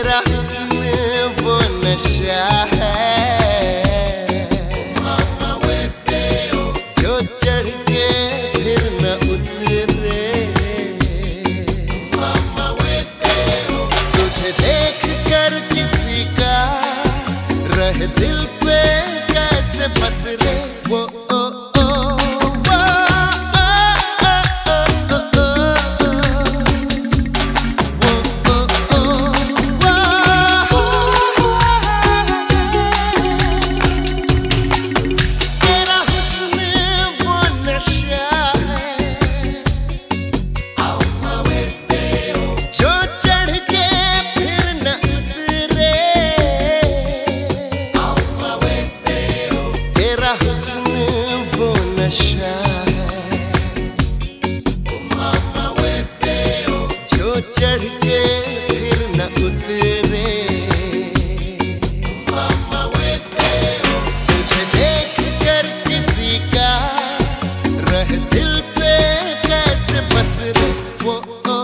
तेरा हुस्न वो नशा है जो चढ़ के फिर न उतरे। तुझे देख कर किसी का रह दिल पे कैसे बस रे वो नशा है जो चढ़ के फिर न उतरे। तुझे देख कर किसी का रह दिल पे कैसे बस रे वो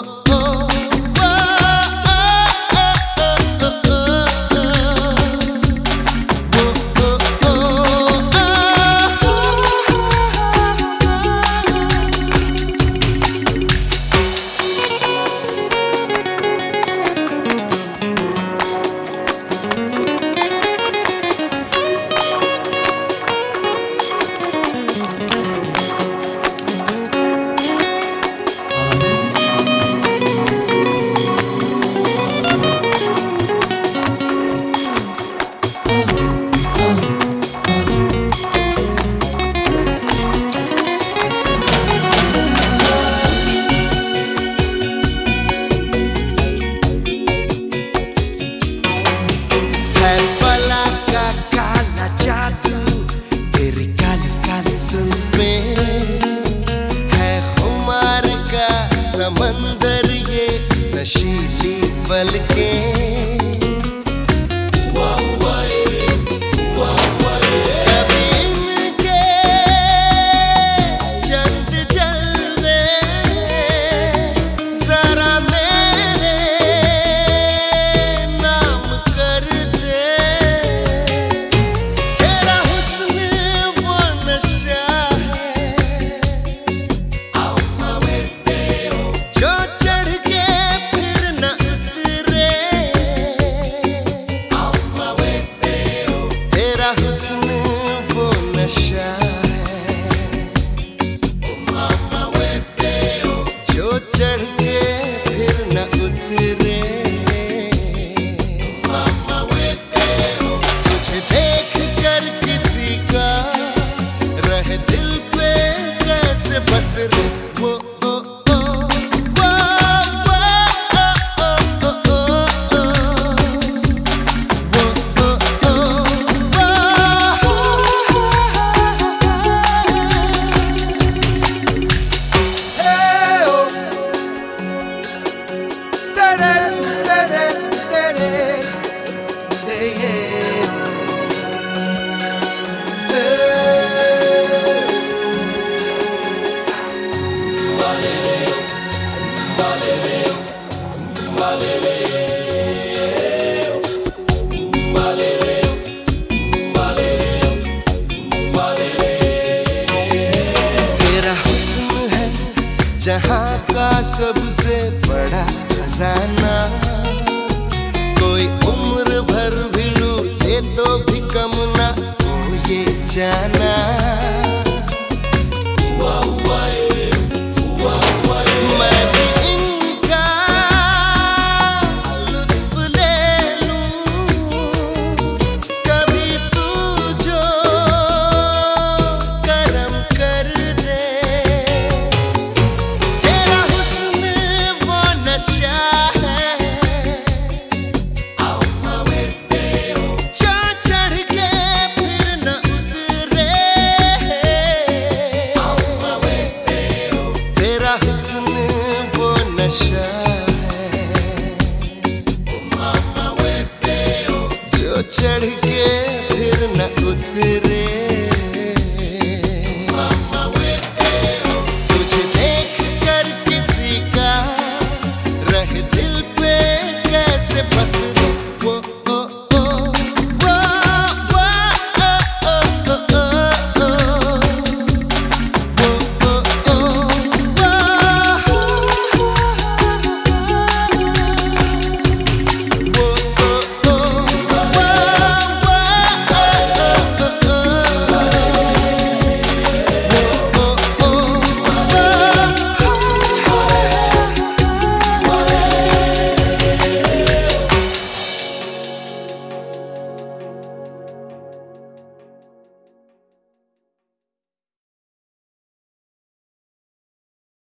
समंदर ये नशीली पलकें कभी इनके चंद जलवे जरा मेरे नाम कर दे। तेरा हुस्न वो नशा जो चढ़ के फिर न उतरे। तेरा हुस्न वो नशा है जो चढ़ के फिर न उतरे। तुझे देख कर किसी का रह दिल पे कैसे बस रे वो जहाँ का सबसे बड़ा खजाना। कोई उम्र भर भी लूटे तो भी कम ना हो ये जाना। मैं भी इनका लुत्फ ले लूं कभी तू जो करम कर दे। नशा है जो चढ़ के फिर न उतरे। तेरा हुस्न वो नशा है जो चढ़